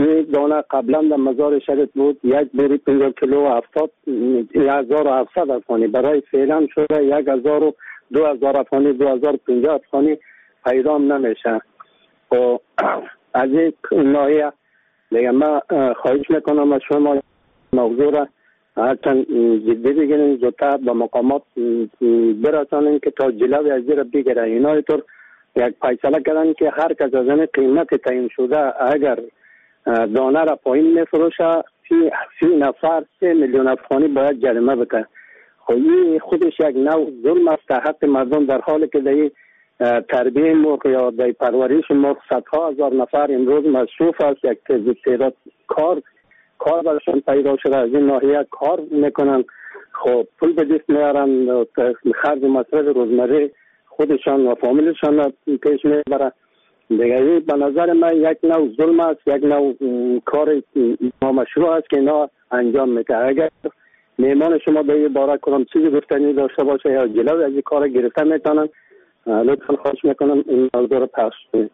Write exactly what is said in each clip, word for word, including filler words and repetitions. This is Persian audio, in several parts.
این دانه قبلا در مزار شریف بود یک بری پنجاه کیلو هفتاد هزار و هفتصد افغانی، برای فعلا شده یک هزار و دو هزار افغانی، دو هزار و پنجاه افغانی پیدا نمیشه. و از این ناحیه دیگه من خواهش میکنم از شما موضوع را هرچند جدی بگیرین، زودتر به مقامات برسانین که تا جلوی از زیر بگیره. اینا اینطور یک فیصله کردن که هر کس از این قیمت تعیین شده اگر دانه را پایین میفروشه سی, سی نفر سه میلیون افغانی باید جریمه بده. خب این خودش یک نوع ظلم است حق مردم، در حالی که در تربیه مرغ یا در پرورش مرغ صدها هزار نفر امروز مصروف است، یک تعداد کار کار برشان پیدا شده، از این ناحیه کار میکنن، خب پول به دست میارن، خرج مصرف روزمره خودشان و فامیلشان پیش میبرن. دیگه به نظر من یک نوع ظلم است، یک نوع کار نامشروع است که اینا انجام میده. اگر میمان شما به این باره کنم چیزی گفتنی داشته باشه یا جلوی از این کار گرفته میتونن، لطفا خواهش میکنم این موضوع رو پخش کنید.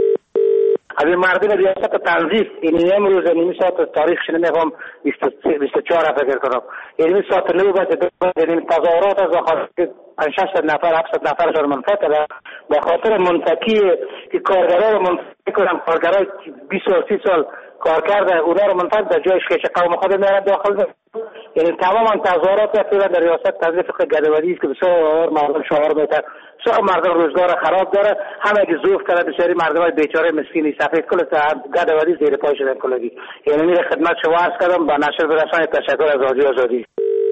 از این مردم ریاست تنظیف این امروز نیمی ساعت تاریخش نمیخوام بیست و چهار فکر کنم، نیمی ساعت نو باید این تظاهرات از خاطر ششصد نفر هفتصد نفرشان منفعل به خاطر منفکی که کارگرها رو منفعل کنن، کارگرها بیست و سی سال کار کرده اونا رو منفعل در جایش که قوم خود میارن داخل ده. یعنی تمام تظاهرات رفتن در ریاست تنظیف گدوادی است که بسیار مردم شعار میتر بسیار مردم روزگار خراب داره، همه که زوف کرده بسیاری مردم های بیچاره مسکینی سفید کل گدوادی زیر پای شدن کلگی. یعنی میره خدمت شما عرض کردم با نشر برسانید. تشکر از رادیو آزادی.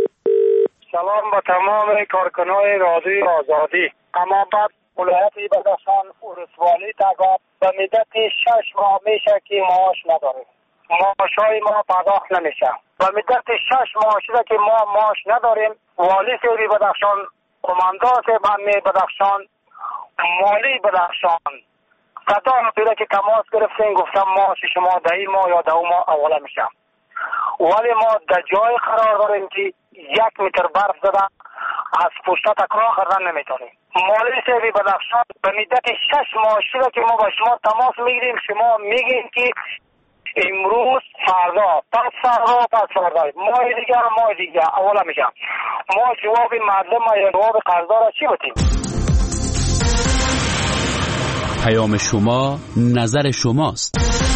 سلام با تمام کارکنان رادیو آزادی. اما بعد ولایت بدخشان ولسوالی تگاب به مدت شش ماه میشه که معاش نداریم، معاشای ما پرداخت نمیشه. به مدت شش ماه شده که ما معاش نداریم. والی سیری بدخشان، قماندان بمی بدخشان، مالی بدخشان صدا پیدا که تماس گرفتیم گفتم معاش شما ده این ماه یا ده ماه اوله میشه، ولی ما در جای قرار داریم که یک متر برف زده از پشت تکرار کردن نمیتونیم. مالی سیری بدخشان به مدت شش ماه شده که ما با شما تماس میگیریم، شما میگیم که امروز فردا پس فردا پس فردا ماه دیگه ماه دیگه اولا میشه. ما جواب مردم یا جواب قرضدار چی بتیم؟ پیام شما نظر شماست.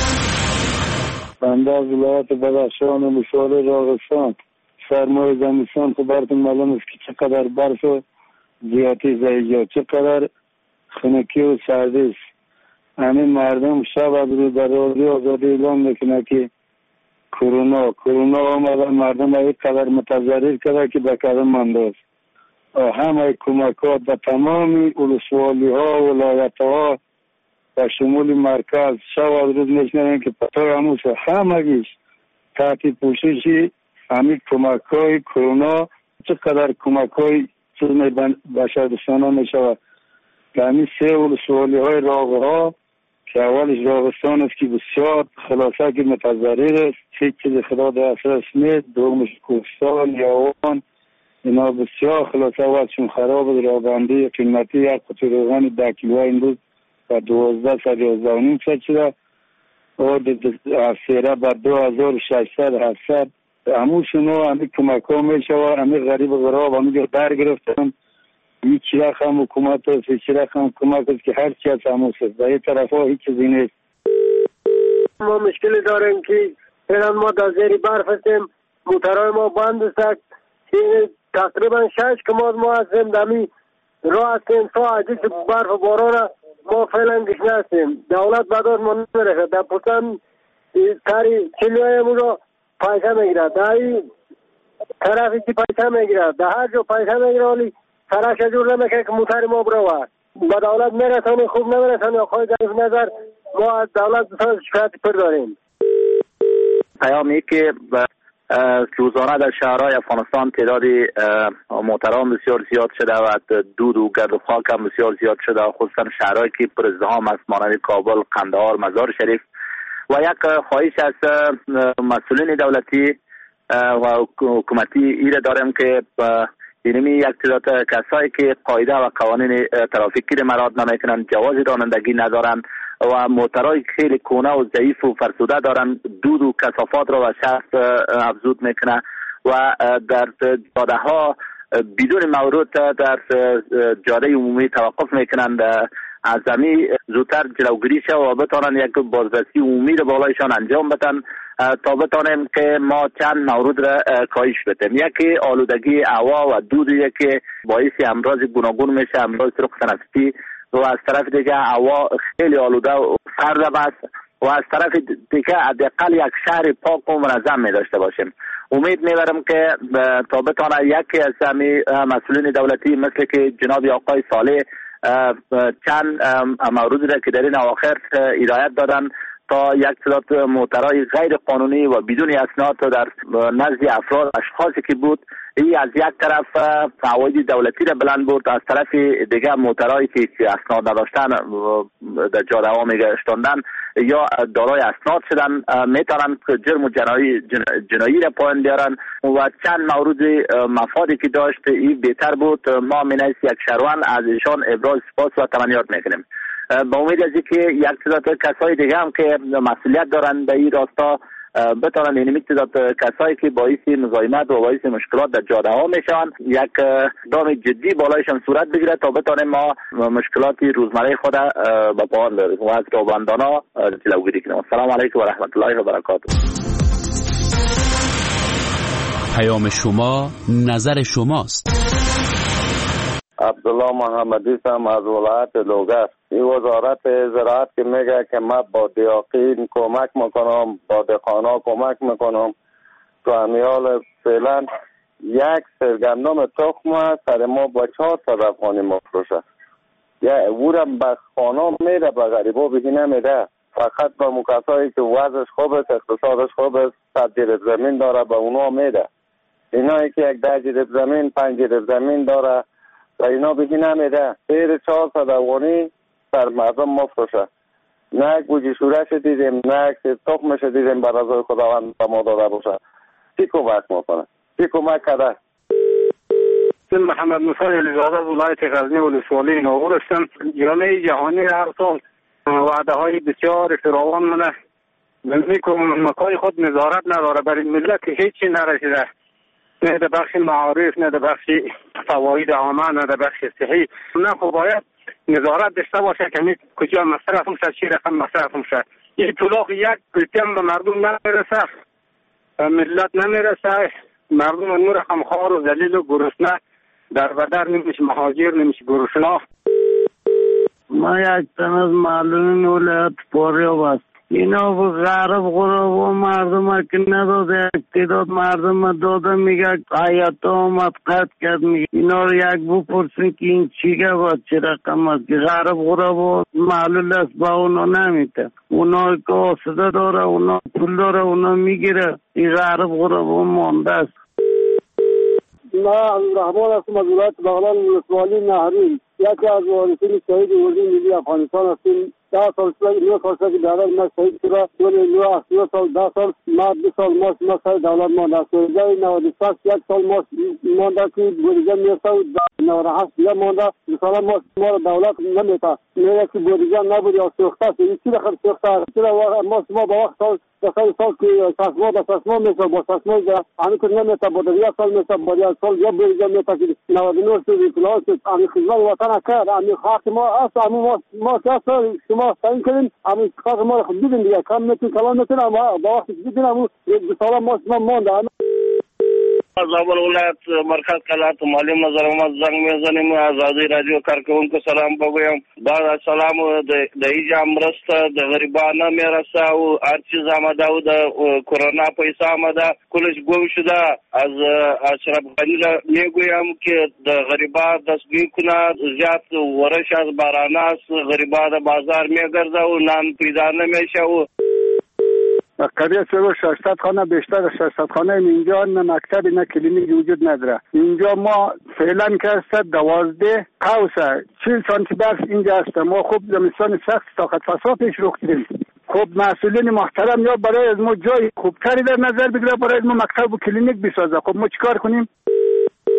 بنده از ولایت بدخشان و مشوار راغستان. سرمای زمستان که براتون معلوم است که چقدر برف و زیادی زیجا، چقدر خنکی و سردی است. همین مردم شب از رو در رادیو آزادی اعلام میکنه که کرونا کرونا آمده، مردم های قدر متضرر کرده که به قدم مانده است. همه کمکات به تمام ولسوالی ها و ولایت ها و شمول مرکز شب از روز میشنویم که پتای هموش همگیش تحت پوشش همین کمک های کرونا چقدر کمک های چیز بشردوستانه میشود. که همین سه ولسوالی های راغه ها که اولش راغستان است که بسیار خلاصه که متضرر است، هیچ چیز خدا در اثرش نیست، دومش کوهستان یاوان اینا بسیار خلاصه وقتشون خراب است. رابندی قیمتی یک قطعه روغن ده کیلو امروز و دوازده صد یازده و نیم صد شده و سیره با دو هزار و ششصد هفتصد. هموشون ها همین کمک ها میشه و همین غریب و غراب همین در گرفتن. هیچ رقم حکومت است، هیچ رقم حکومت است که هر چی از هموش است. در این طرف ها هیچ چیزی نیست. ما مشکلی داریم که فعلا ما در زیر برف هستیم، موترهای ما بند است. تقریبا شش کماد ما هستیم دمی راه هستیم، سا عجیز برف و باران ما فعلا گشنه هستیم. دولت بداد ما نمیرسه، در پوتن تاری چلیوی مورا پیسه میگیره، در این طرفی که پیسه میگیره، در هر جو پیسه میگیره ولی سرش جور نمیکنه که موتر ما برو با دولت میرسانی خوب نمیرسانی. خواهی ضعیف نظر ما از دولت بسیار شکایت پر داریم. پیامی که روزانه در شهرهای افغانستان تعداد موتران بسیار زیاد شده و دود و گرد و خاک هم بسیار زیاد شده، خصوصا شهرهایی که پر ازدحام است مانند کابل، قندهار، مزار شریف. و یک خواهش از مسئولین دولتی و حکومتی ایره دارم که اینمی یک تعداد کسایی که قاعده و قوانین ترافیکی را مراعات نمیکنند، جواز رانندگی ندارند و موترهای خیلی کهنه و ضعیف و فرسوده دارند، دود و کثافات را و شخص افزود میکنه و در جاده ها بدون مورد در جاده عمومی توقف میکنند. از زمین زودتر جلوگیری شود و بتانند یک بازرسی عمومی را بالایشان انجام بدن تا بتانیم که ما چند مورد را کاهش بدیم. یکی آلودگی هوا و دود، یکی باعث امراض گوناگون میشه، امراض سرخ تنفسی، و از طرف دیگه هوا خیلی آلوده و سرد است و از طرف دیگه حداقل یک شهر پاک و منظم می داشته باشیم. امید میبرم که تا بتانه یکی از همین مسئولین دولتی مثل که جناب آقای صالح چند مورد را که در این اواخر هدایت دادن تا یک تعداد موترهای غیر قانونی و بدون اسناد در نزد افراد اشخاصی که بود، این از یک طرف فواید دولتی را بلند برد، از طرف دیگه موترهایی که اسناد نداشتن در جاده ها میگشتاندن یا دارای اسناد شدن میتونن جرم و جنایی, جنایی را پایان بیارن و چند مورد مفادی که داشت این بهتر بود. ما من یک شهروند از ایشان ابراز سپاس و تمنیات میکنیم. با امید از اینکه یک تعداد کسای دیگه هم که مسئولیت دارن به این راستا بتونن، این تعداد کسایی که باعث مزاحمت و باعث مشکلات در جاده ها میشن یک اقدام جدی بالایشان صورت بگیره تا بتونیم ما مشکلات روزمره خود به پایان برسونیم و از رانندگان جلوگیری کنیم. السلام علیکم و رحمت الله و برکاته. پیام شما نظر شماست. عبدالله محمدی هم از ولایت لوگر. این وزارت زراعت که میگه که من با دیاقین کمک میکنم، با دهقانا کمک میکنم، تو امیال فعلا یک سرگندم تخم سر ما با چهار صد افغانی مفروشه. یا اورم به خانه میره، به غریبا بهی نمیده، فقط به مکسایی که وضعش خوب است، اقتصادش خوب است، صد جریب زمین داره به اونا میده. اینایی که یک ده جریب زمین، پنج جریب زمین داره و اینا بهی نمیده، غیر چهار صد افغانی سر مردم مفروشه. نه یک بوجی شورش دیدیم، نه یک تخمش دیدیم بر رضای خداوند به ما داده باشه. چی کمک میکنه؟ چی کمک کرده؟ من محمد موسی علیزاده از ولایت غزنی ولسوالی ناغور هستم. جامعه جهانی هر سال وعده های بسیار فراوان منه مکای خود نظارت نداره، برای ملت هیچی نرسیده، نه در بخش معارف، نه در بخش فواید عامه، نه در بخش صحی. نه خب باید نظارت داشته باشه که کجا مصرف میشه، چی رقم مصرف میشه. این طلاق یک پلتیم به مردم نمیرسه، ملت نمیرسه، مردم نور خمخوار و ذلیل و گرسنه در بدر نمیشه، مهاجر نمیشه، گرسنه. ما یک تن از معلومین ولایت پاریاب است. اینا به غرب غرب و مردم که نداده، اقتداد مردم داده، میگه حیات آمد قد کرد. میگه اینا رو یک بپرسین که این چیگه باید چه رقم است که غرب غرب و معلول است با اونا نمیده. اونا که آسده داره، اونا پول داره، اونا میگیره. این غرب غرب و مانده است. ما رحمان هستم از ولایت بغلان ولسوالی نهرین. یکی از وارثین شهید اردوی ملی افغانستان هستیم. ده سال سال نو سال سال دولت ما شهید شده، ولی نو دو سال ده سال ما دو سال ما ما سال دولت ما نسوی جای نود و شش یک سال ما مانده که بودجه میسته و نود و هشت یا مانده دو سال ما ما دولت نمیته. میگه که بودجه نبود یا سوخته است. این چی بخیر سوخته؟ چرا ما ما با وقت سال سال سال که ساسما با ساسما میشه، با ساسما همین که نمیته، با دیگه سال میشه، با دیگه سال یا بودجه میته که نود و نه سال پلاس همین خدمت وطن کرد، همین خاک ما است، همین ما ما سال ما تعیین کردیم، همین خاک ما رو خود دیدیم دیگه، کم میتونیم کلان میتونیم، اما با وقتی دیدیم همون دو سال ما ما مانده. از اول ولایت مرکز کلات معلم نظر ما زنگ میزنیم، آزادی رادیو کارکونکو سلام بگویم. بعد از سلام د ایجا مرسته د غریبانه میرسه او هر چیز آمده و د کرونا پیسه آمده کلش گم شده. از اشرف غنی را میگویم که د غریبا دستگیر کنه، زیاد ورش از بارانه است، غریبا د بازار میگرده و نان پیدا نمیشه. و قریه سرو ششصد خانه، بیشتر از ششصد خانه اینجا نه مکتب نه کلینیک وجود نداره. اینجا ما فعلا که است دوازده قوسه چهل سانتی برف اینجا است. ما خوب زمستان سخت طاقت فرسا پیش رو کردیم. خب مسئولین محترم یا برای از ما جای خوبتری در نظر بگیره، برای از ما مکتب و کلینیک بسازه. خب ما چیکار کنیم؟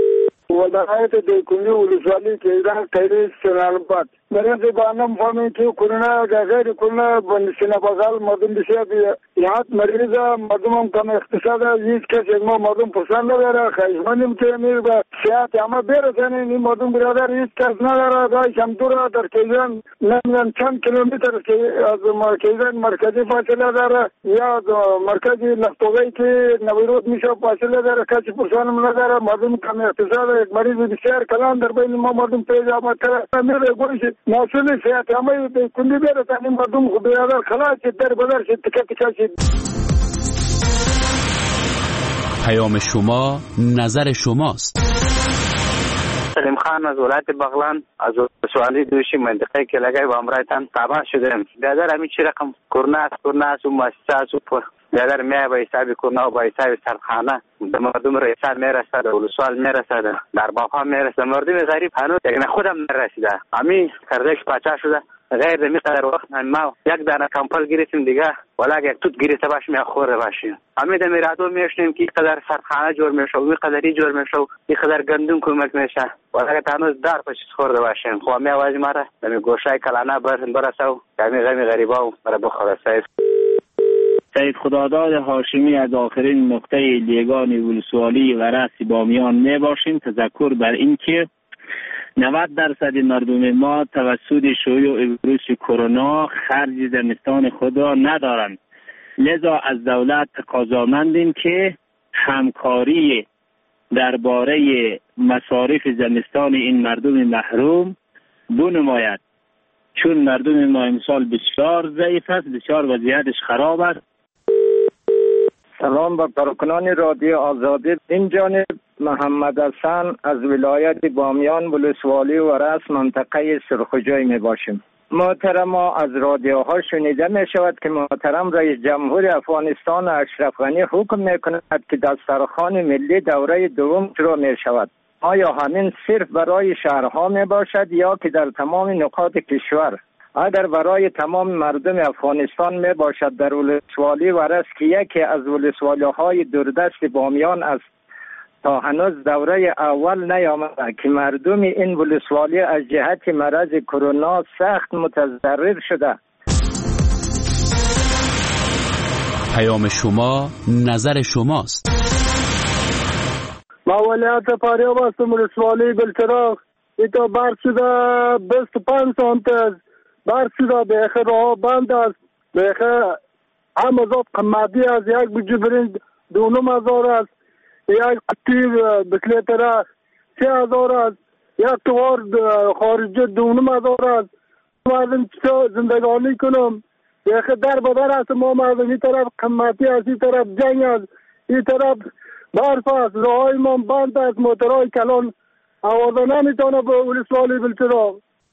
ولایت دیکونی ولسوالی که ایران تیری سلالباد مرز بانم فهمی که کرونا غیر کرونا بنشینه بغل مردم بسیار یاد مریض مردم هم کم اقتصاد هیچ کسی ما مردم پسند نداره خیزمانیم که میر به سیاحت اما برسنه این مردم برادر هیچ کس نداره رای شمدور در کیزان نمیدن چند کیلومتر که از کیزان مرکزی فاصله داره یا مرکزی نفتوغی که نویرود میشه فاصله داره کسی پسند نداره مردم کم اقتصاد یک مریض بسیار کلان در بین ما مردم پیش آمد کرده میره گوش مسئول سیاحت اما کندی برسنه مردم خود برادر خلاص شد در بدر شد تکه تکه شد. پیام شما نظر شماست. سلیم خان از ولایت بغلان از ولسوالی دوشی منطقه کلگای و امرایتان تابع شدیم. بیادر همی چی رقم کرونا است کرونا است و مؤسسه است و بیادر میای با حساب کرونا و با حساب سرخانه به مردم رسال میرسد و ولسوال میرسد در باقا میرسد مردم غریب هنوز یک خودم میرسیده امی کردش پاچا شده غیر دمی قدر وقت ما یک دانه کمپل گرفتیم دیگه ولی یک توت گرفته باشیم یا خوره باشیم امی دمی رادو میشنیم که قدر سرخانه جور میشه و قدری جور میشه و قدر گندم کمک میشه ولی هنوز دار پشت خورده باشیم خو می آواز ماره دمی گوشای کلانه برسن برسو دمی غمی غریبا و برای بخوره سایف. سید خداداد هاشمی از آخرین نقطه لیگان ولسوالی و رأس بامیان می باشیم. تذکر بر این که نود درصد مردم ما توسط شیوع ویروس کرونا خرج زمستان خود را ندارند، لذا از دولت تقاضامندیم که همکاری درباره مصارف زمستان این مردم محروم بنماید، چون مردم ما امسال بسیار ضعیف است، بسیار وضعیتش خراب است. سلام بر کارکنان رادیو آزادی. این جانب محمد حسن از ولایت بامیان ولسوالی و رأس منطقه سرخوجای می باشیم. محترم از رادیوها شنیده می شود که محترم رئیس جمهور افغانستان اشرف غنی حکم می کند که دسترخوان ملی دوره دوم شروع می شود. آیا همین صرف برای شهرها می باشد یا که در تمام نقاط کشور؟ اگر برای تمام مردم افغانستان می باشد در ولسوالی و رأس که یکی از ولسوالی های دوردست بامیان است تا هنوز دوره اول نیامده که مردم این ولسوالی از جهت مرض کرونا سخت متضرر شده. پیام شما نظر شماست. ما ولایت فاریاب هستم ولسوالی بلچراغ ایتا برف شده بیست و پنج سانت است برف شده بیخه راه بند است بیخه هم ازاد قمادی است یک بجبرین دونم هزار است یک قطیب بسلیتره سی هزار است یک توار خارجی دونم هزار است مردم چطور زندگانی کنم بیخه در بدر است ما مردم این طرف قماتی است این طرف جنگ است این طرف برف است راه های ما بند است موترهای کلان آوازه نمیتونه به ولسوالی بلچراغ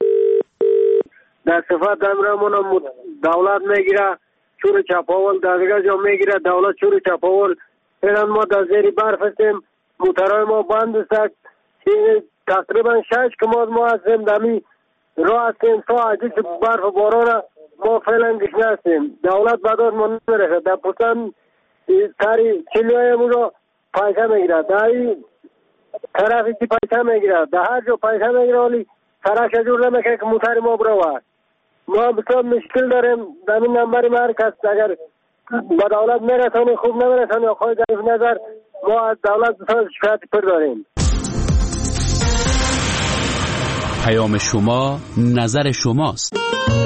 در صفت امرمون دولت میگیره چور چپاول در دیگه جا میگیره دولت چور چپاول اینان ما در زیر برف هستیم موترهای ما بند است تقریبا شش کماد ما هستیم دمی راه هستیم تا عجیز برف و باران ما فعلا گشنه هستیم دولت بدار ما نمیرسه در پسند تاری چلیهای رو پیسه میگیره در این طرفی که پیسه میگیره در هر جو پیسه میگیره ولی سرش جور نمیکنه که موتر ما برو ما بسیار مشکل داریم در این نمبر مرکز اگر با دولت میرسانی خوب نمیرسانی خواهی ضعیف نظر ما از دولت بسیار شکایت پر داریم. پیام شما نظر شماست.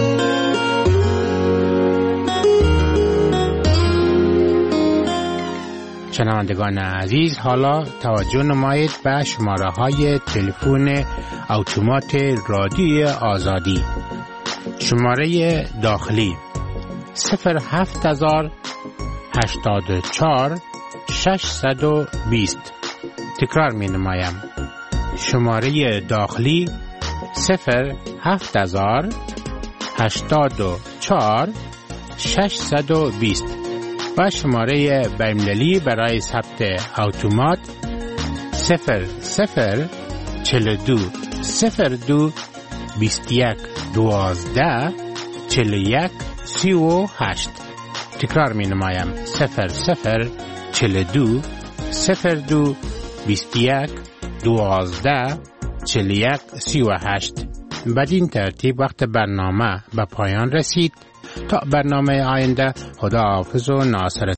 شنوندگان عزیز، حالا توجه نمایید به شماره های تلفن اتومات رادیوی آزادی. شماره داخلی صفر هفت هزار هشتاد و چهار ششصد و بیست. تکرار می نمایم. شماره داخلی صفر هفت هزار هشتاد و چهار ششصد و بیست و شماره بین‌المللی برای ثبت اتومات صفر صفر چهل و دو صفر دو بیست و یک دوازده چهل و یک سی و هشت. تکرار می نمایم صفر صفر چهل و دو صفر دو بیست و یک دوازده چهل و یک سی و هشت. بدین ترتیب وقت برنامه به پایان رسید. تا برنامه آینده، خدا حافظ و ناصر